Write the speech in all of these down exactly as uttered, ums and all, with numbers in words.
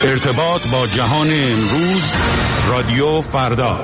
ارتباط با جهان امروز، رادیو فردا.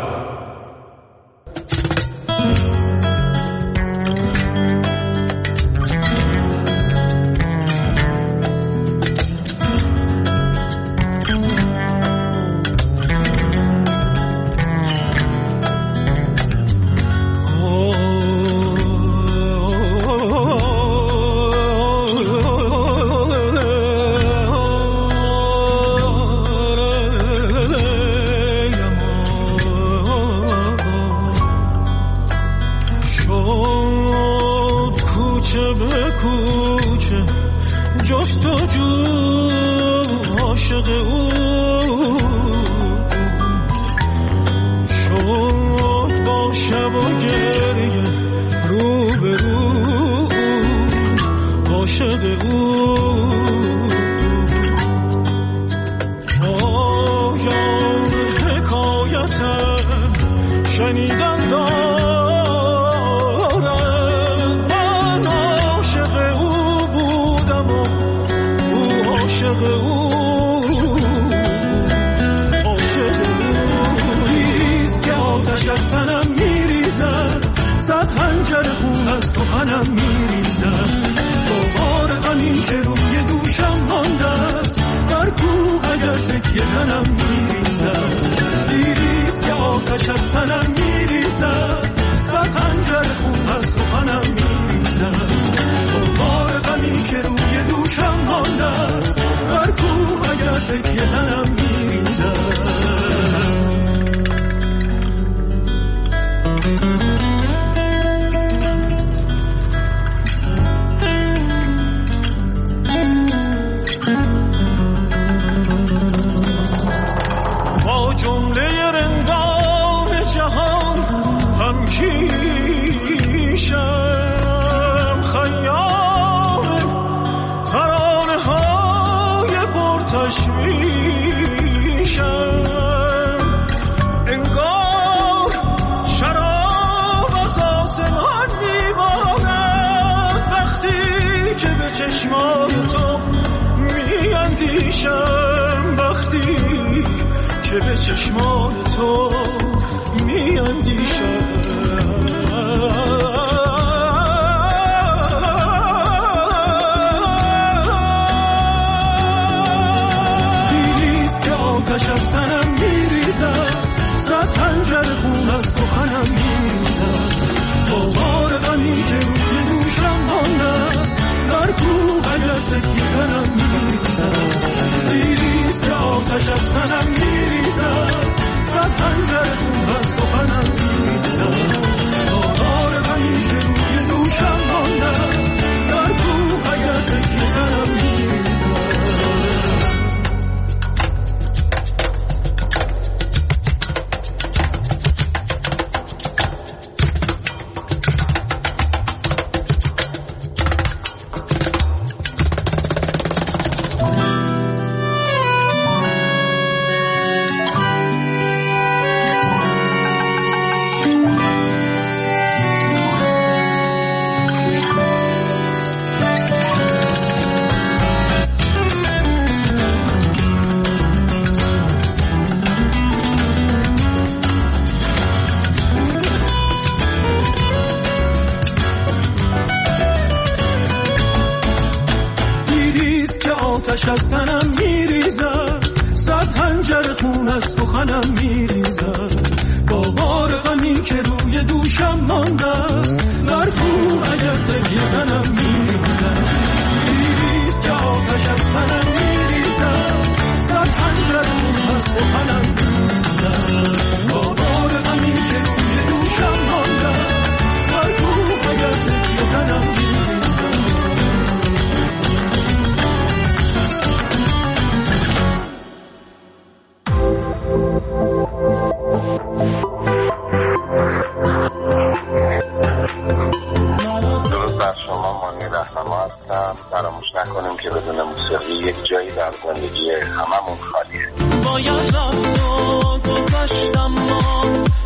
فراموش نکنیم که بدون موسیقی یک جایی در زندگی هممون خالیه. باید رفت و گذشتم ما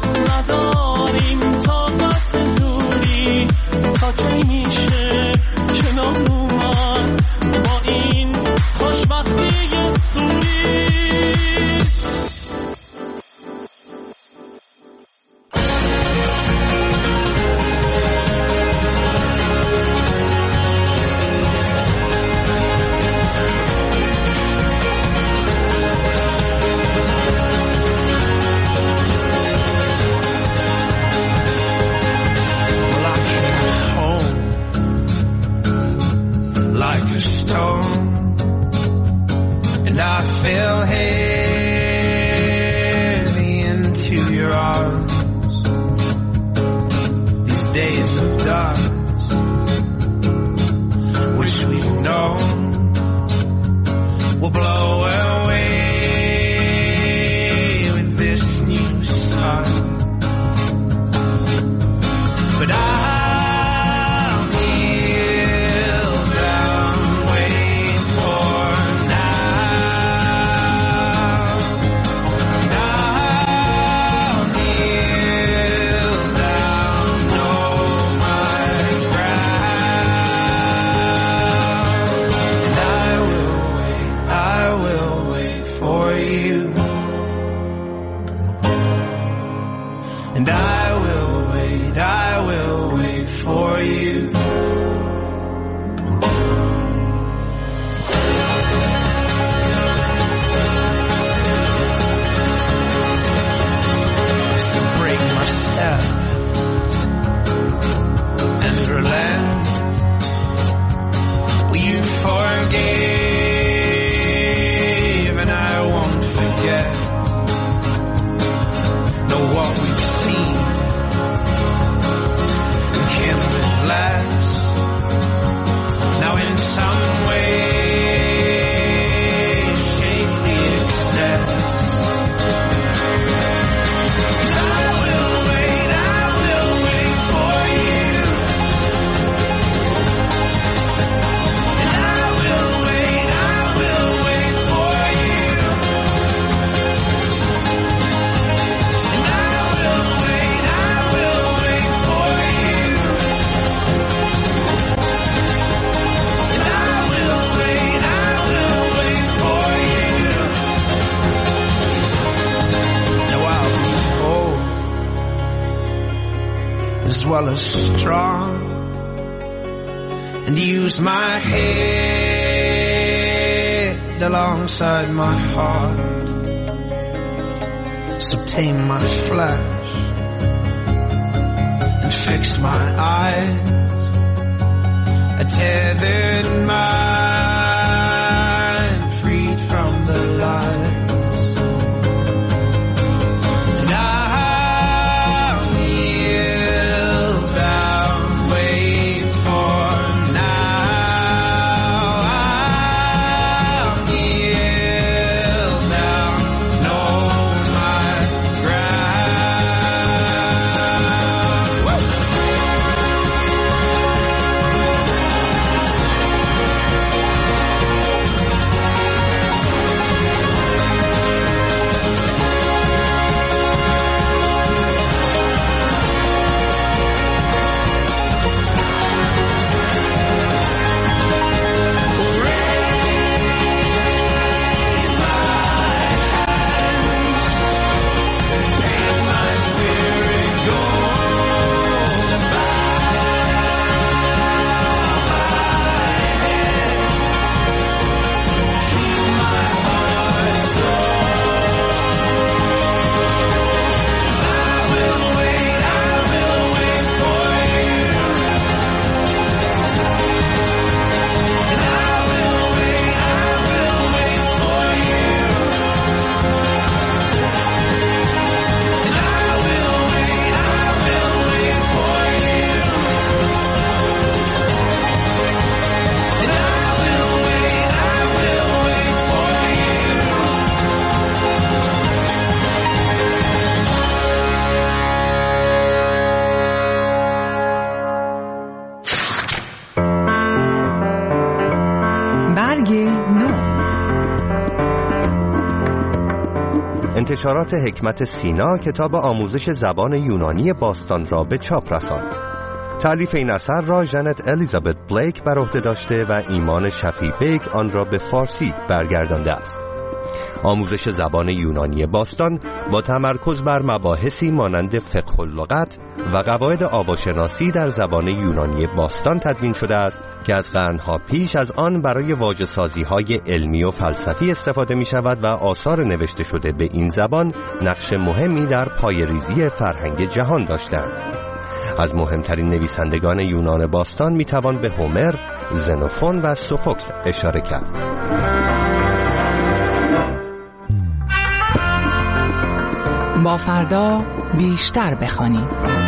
نداریم طاقت دوری تا کی میشه کنار اومد با این خوشبختی رسولی strong and use my head alongside my heart, so tame my flesh and fix my eyes, a tethered mind freed from the lies. انتشارات حکمت سینا کتاب آموزش زبان یونانی باستان را به چاپ رساند. تألیف این اثر را ژنت الیزابت بلیک بر عهده داشته و ایمان شفیع بیگ آن را به فارسی برگردانده است. آموزش زبان یونانی باستان با تمرکز بر مباحثی مانند فقه اللغت و قواعد آواشناسی در زبان یونانی باستان تدوین شده است که از قرنها پیش از آن برای واژه‌سازی‌های علمی و فلسفی استفاده می‌شود و آثار نوشته شده به این زبان نقش مهمی در پایه‌ریزی فرهنگ جهان داشتند. از مهمترین نویسندگان یونان باستان می‌توان به هومر، زنوفون و سوفوکل اشاره کرد. با فردا بیشتر بخوانیم.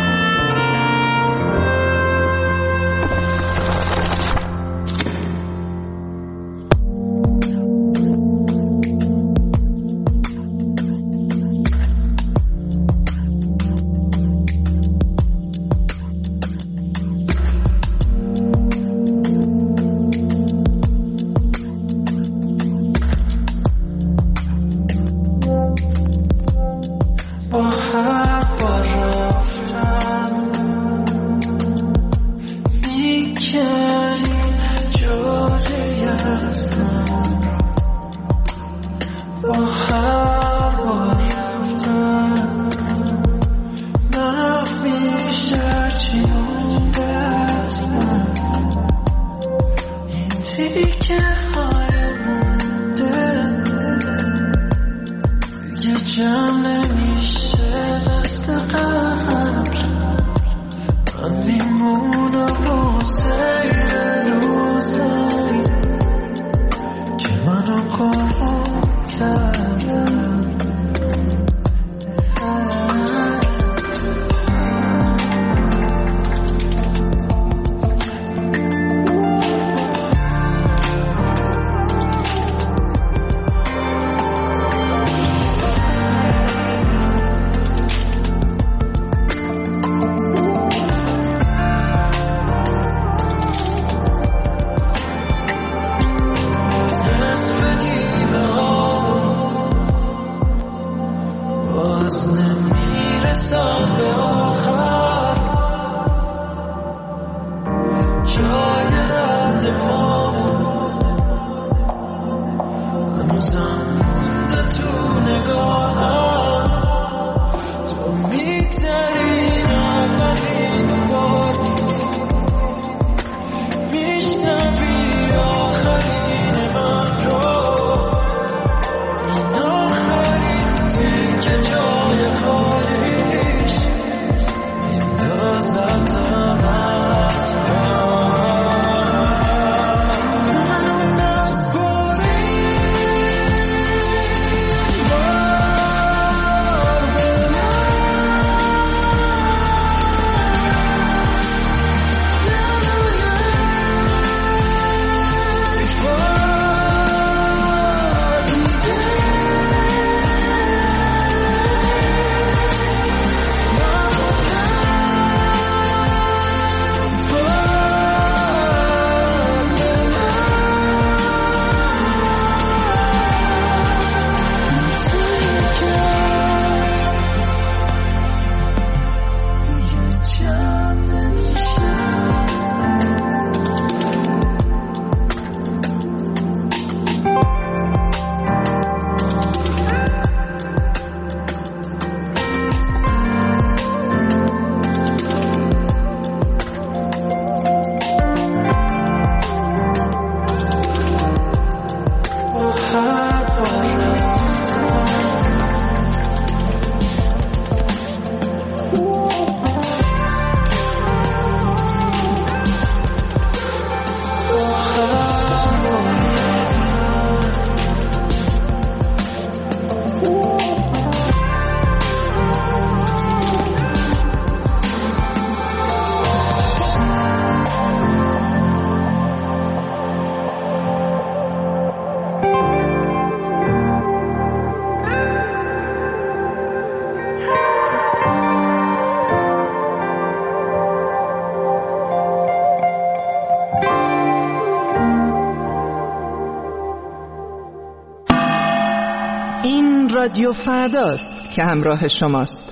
رادیو فرداست که همراه شماست.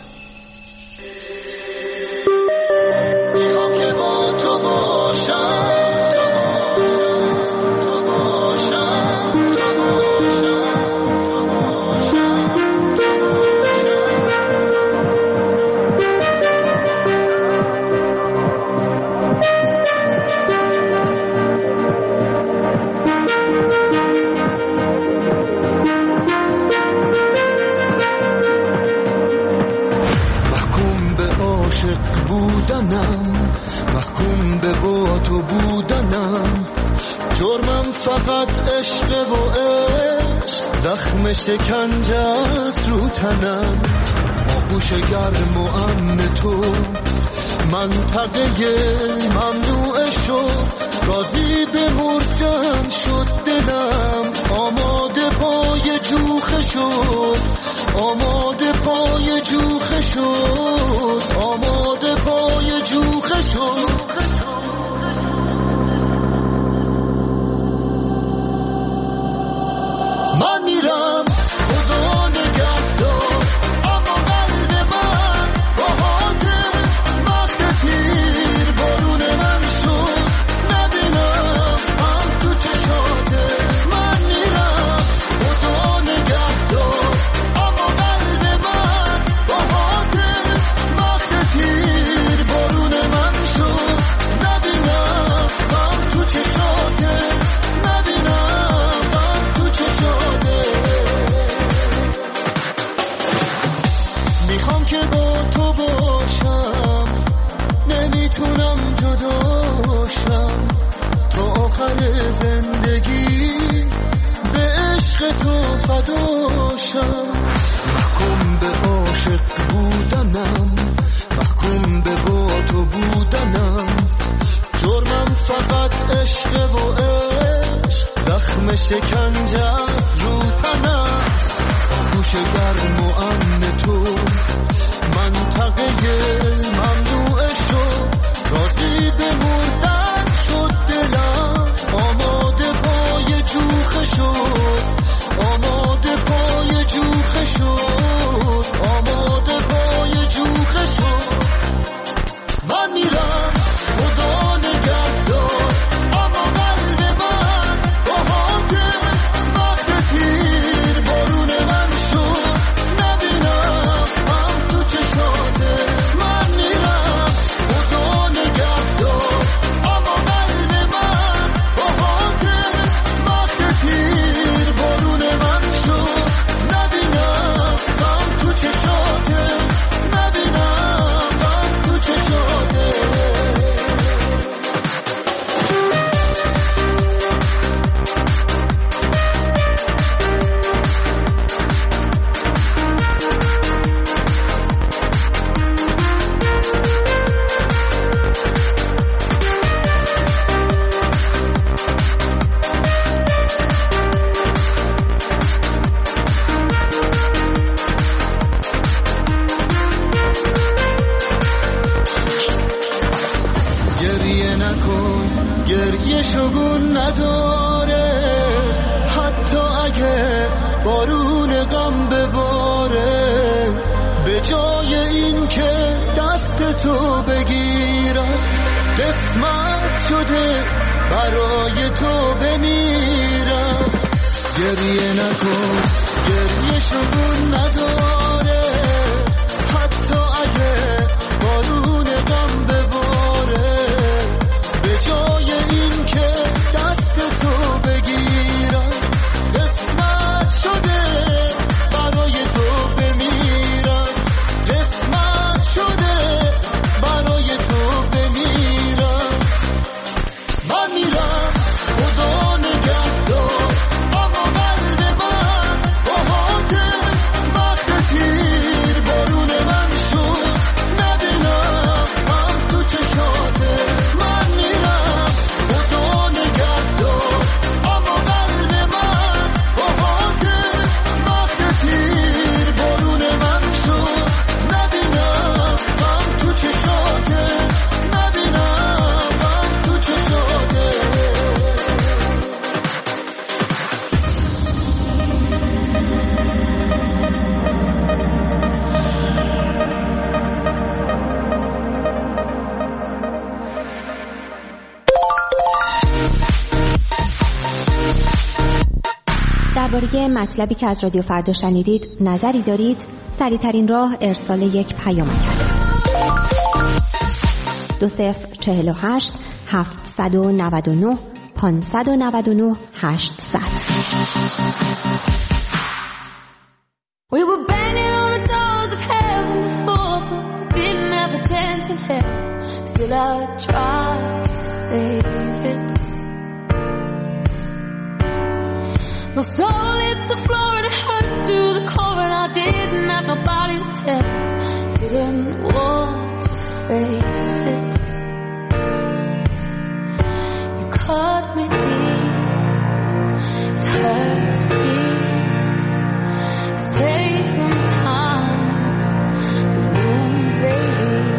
میخوام که با تو باشم، تو باشم، تو باشم، تو فقط عشق و عشق زخم شکنجه است رو تنم، آغوش گرم و امن تو منطقه ممنوع شد، راضی به مردن شد دلم، آماده پای جوخه شد، آماده پای جوخه شد، آماده پای جوخه شد. من میرم خدا نگهدار، اما قلب من با حاتم وقت تیر بارون من شد، نبینم هم تو چشاته. من میرم خدا نگهدار، اما قلب من با حاتم وقت تیر بارون من شد، نبینم هم تو چشاته، نبینم هم تو چشاته. میخوام که با تو باشم، نمیتونم جداشم، تا آخر زندگی به عشق تو فداشم. محکوم به عاشق بودنم، محکوم به با تو بودنم، جرمم فقط عشق و عشق زخم شکنجه است رو تنم، آغوش گرم و امن تو منطقه ممنوع شد، راضی به مردن شد دلم، آماده پای جوخه شد، آماده پای جوخه شد، آماده پای جوخه شد. من میرم خدا نگهدار، اما قلب من با حاتم وقت تیر بارون من شد، نبینم هم تو چشاته. من میرم خدا نگهدار، اما قلب من با حاتم وقت تیر بارون من شد، نبینم هم تو چشاته، نبینم هم تو چشاته. گریه نکن، گریه شگون نداره، حتی اگه بارون غم بباره، به جای این که دست تو بگیرم، قسمت شده برای تو بمیرم. گریه نکن، گریه شگون نداره، حتی اگه بارون غم بباره، به جای این که دست تو بگیرم، قسمت شده برای تو بمیرم، قسمت شده برای تو بمیرم. من میرم خدا نگهدار، اما قلب من با حاتم وقت تیر بارون من شد، نبینم هم تو چشاته. من میرم خدا نگهدار، اما قلب من با حاتم وقت تیر بارون من شد، نبینم هم تو چشاته، نبینم هم تو چشاته. درباره مطلبی که از رادیو فردا شنیدید نظری دارید؟ سریع‌ترین راه ارسال یک پیامک است. دو صفر چهل و هشت هفتصد و نود و نه پانصد و نود و نه هشتصد. We were banging on the doors of heaven before, but didn't have a chance in hell. Still I tried to save it. My soul hit the floor and it hurt to the core, and I didn't have nobody to tell. Didn't want to face it. You caught me deep. It hurt to feel. It's taken time. The wounds they heal.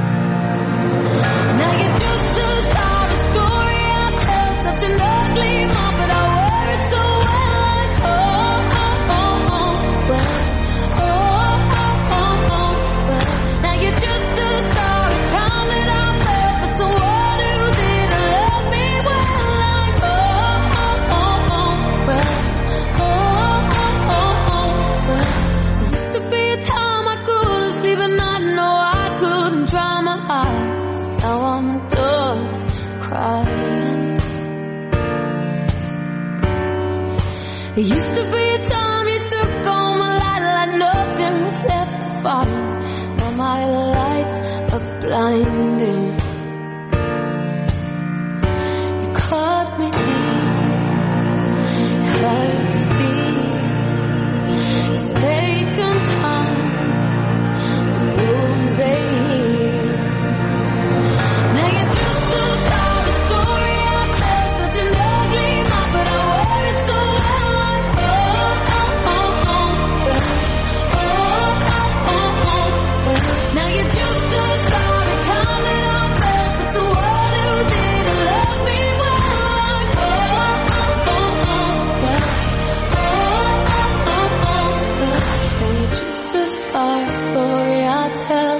Now you're just a sorry story I tell. Such an ugly mom, but I wear it so well. Like oh, oh, oh, oh, well. Oh, oh, oh, oh, well. Now you're just a sorry town that I fell for someone who didn't love me well. Like oh, oh, oh, oh, well. Oh, oh, oh, oh, well. There used to be a time I couldn't sleep at night. No, I couldn't dry my eyes. Now I'm done crying. There used to be a time you took all my light like nothing was left to find. Now my lights are blinding. You caught me deep. It hurt to feel. It's taken time. The wounds they heal. Now you're just a sorry story I tell. Such an ugly mouth, but I wear it so well. Like oh, oh, oh, oh, well. Oh, oh, oh, oh, well. Now you're just a sorry town that I fell for someone who didn't love me well. Like oh, oh, oh, oh, well. Oh, oh, oh, oh, well. Now you're just a scar story I tell.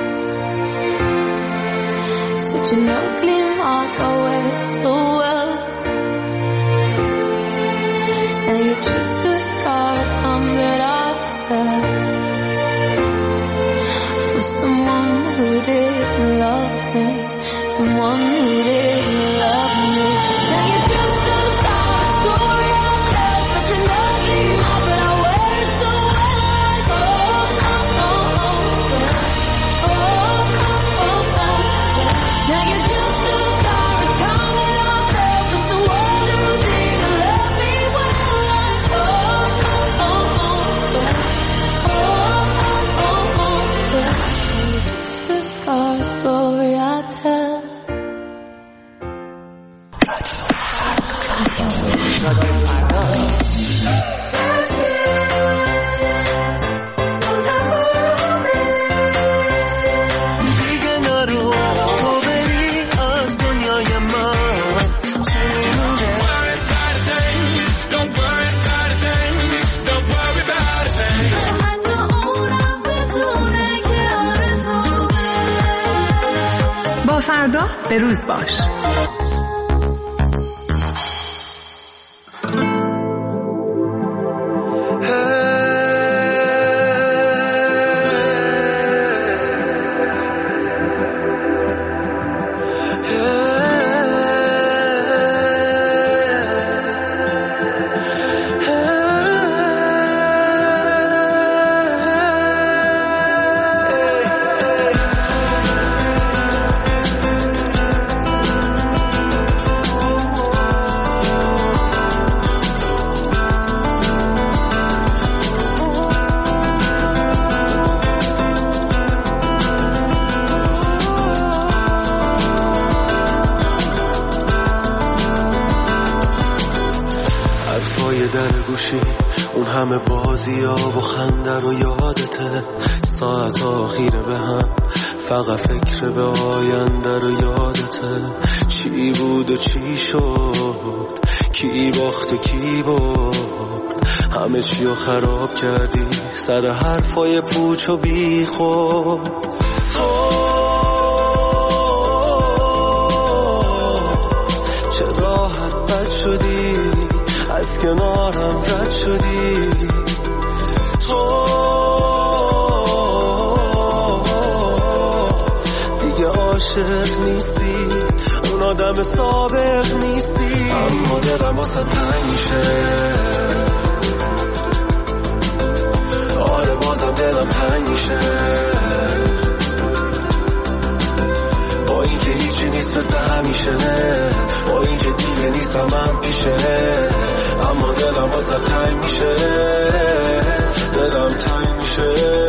Such an ugly mark I wear so well. And you're just a scar, a time that I fell for someone who didn't love me, someone who didn't love me. Now you're just a scar story I tell. Such an ugly mark, but I wear it so well. Like oh, oh, oh, oh, well. Oh, oh, oh, oh, well. Now you're just a sorry town that I fell for someone who didn't love me well. Like oh, oh, oh, oh, well. Oh, oh, oh, oh, well. Now you're just a scar story I tell. دیگه نرو تو بری از دنیای من. حتی اونم بدونه که آرزومه. با فردا به روز باش. اون همه بازی ها و خنده رو یادته. ساعت آخیره به هم فقط فکر به آینده رو یادته. چی بود و چی شد، کی باخت و کی برد، همه چی رو خراب کردی سر حرفای پوچ و بی خود. تو چه راحت بد شدی، از کنارم رد شدی. تو دیگه عاشق نیستی، اون آدم سابق نیستی. اما دلم واسه تنگ میشه، آره بازم دلم تنگ میشه. با اینکه هیچی نیست مثل همیشه، با اینکه دیگه نیستم من پیشه، اما دلم دلم واسه تنگ میشه، دلم تنگ میشه.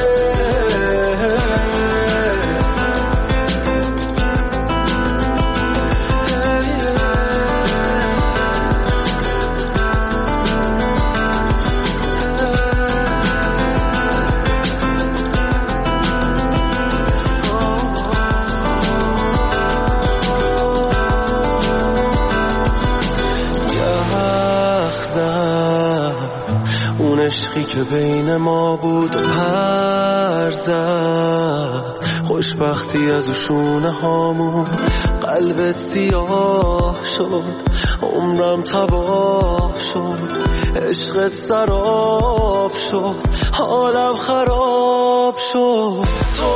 عشقی که بین ما بود و پر زد، خوشبختی از شونه هامون قلبت سیاه شد، عمرم تباه شد، عشقت سراب شد، حالم خراب شد. تو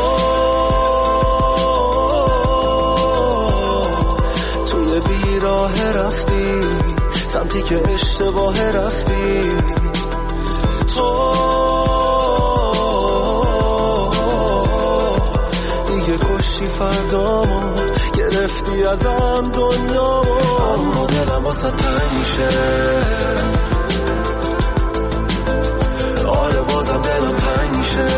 توی بیراه رفتی، سمتی که اشتباه رفتی. تو دیگه کشی فردامو، گرفتی ازم دنیامو، اما دلم واسه تنگ میشه، آره بازم دلم تنگ میشه.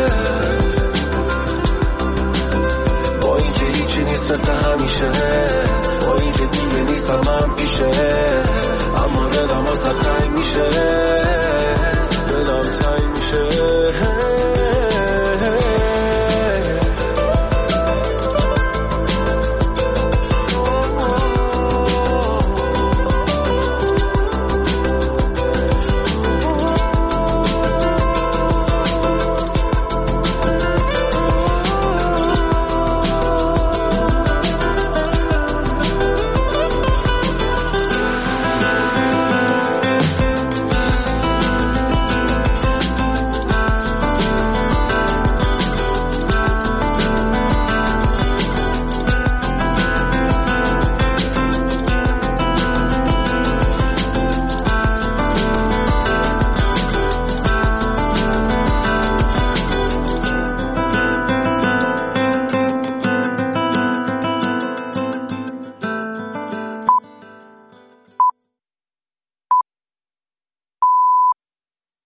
با اینکه هیچی نیست مثل همیشه، با اینکه دیگه نیستم من پیشه، اما دلم واسه تنگ میشه.